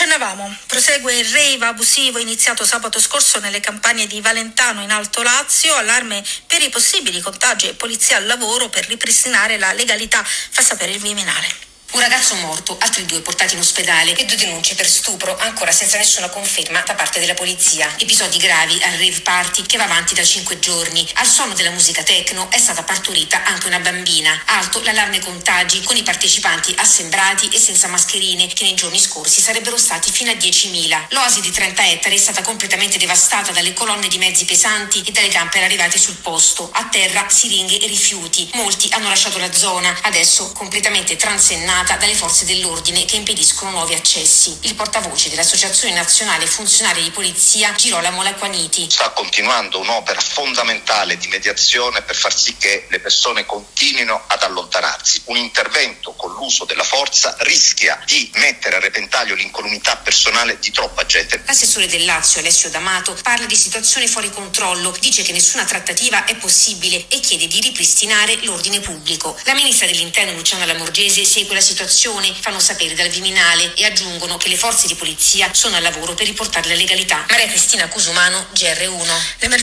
accennavamo, prosegue il rave abusivo iniziato sabato scorso nelle campagne di Valentano in Alto Lazio, allarme per i possibili contagi e polizia al lavoro per ripristinare la legalità, fa sapere il Viminale. Un ragazzo morto, altri 2 portati in ospedale e 2 denunce per stupro, ancora senza nessuna conferma da parte della polizia. Episodi gravi al rave party che va avanti da 5 giorni. Al suono della musica techno è stata partorita anche una bambina. Alto l'allarme contagi, con i partecipanti assembrati e senza mascherine, che nei giorni scorsi sarebbero stati fino a 10.000. L'oasi di 30 ettari è stata completamente devastata dalle colonne di mezzi pesanti e dalle camper arrivate sul posto. A terra siringhe e rifiuti. Molti hanno lasciato la zona, adesso completamente transennata dalle forze dell'ordine che impediscono nuovi accessi. Il portavoce dell'Associazione Nazionale Funzionari di Polizia, Girolamo Lacquaniti. Sta continuando un'opera fondamentale di mediazione per far sì che le persone continuino ad allontanarsi. Un intervento con l'uso della forza rischia di mettere a repentaglio l'incolumità personale di troppa gente. L'assessore del Lazio, Alessio D'Amato, parla di situazione fuori controllo, dice che nessuna trattativa è possibile e chiede di ripristinare l'ordine pubblico. La ministra dell'Interno, Luciana Lamorgese, segue la situazione, fanno sapere dal Viminale, e aggiungono che le forze di polizia sono al lavoro per riportare la legalità. Maria Cristina Cusumano, GR1.